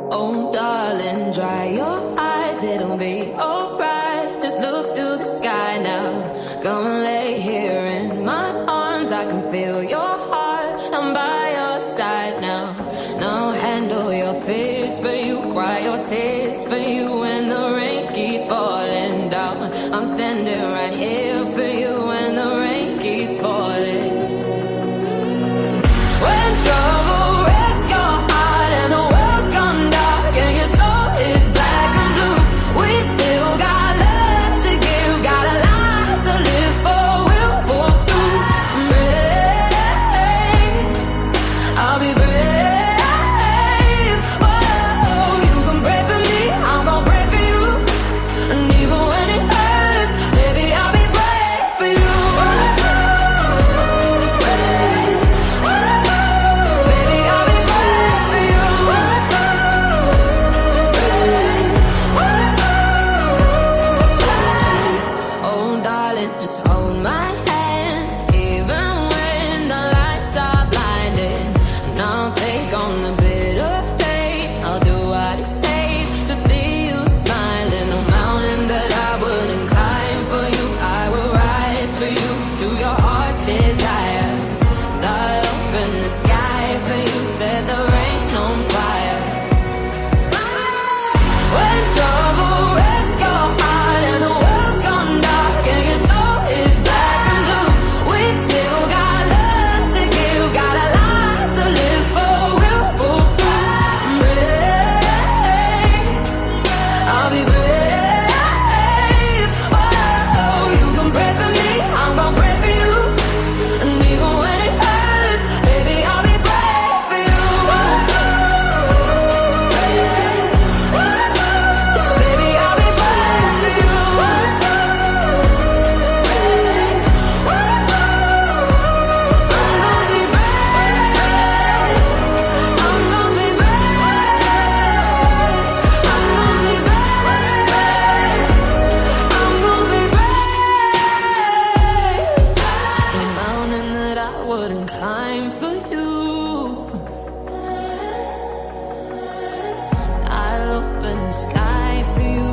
Oh, darling, dry your eyes, it'll be alright. Just look to the sky now. Come and lay here in my arms. I can feel your heart, I'm by your side now. Now handle your fears for you, cry your tears for you when the rain keeps falling down. I'm standing right here for you when the rain keeps falling. When trouble wrecks your heart and the world's gone dark and your soul is black and blue, we still got love to give, got a life to live for. We'll pull through. Brave, I'll be brave. Oh, you can pray for me, I'm gonna pray for you. And even when it hurts, baby, I'll be brave for you. Just hold my hand, even when the lights are blinding. And I'll take on the bitter pain, I'll do what it takes to see you smiling. No mountain that I wouldn't climb for you, I will rise for you to your heart's desire. And I'll open the sky for you, set the rain on fire. When trouble wrecks your heart and the world's gone dark and your soul is black and blue, we still got love to give, got a life to live for. We'll pull through. Brave, I'll be brave. Oh, you can pray for me, I'm gonna pray for you. And even when it hurts, baby, I'll be brave for you. Baby, I'll be brave for you. Wouldn't climb for you, I'll open the sky for you.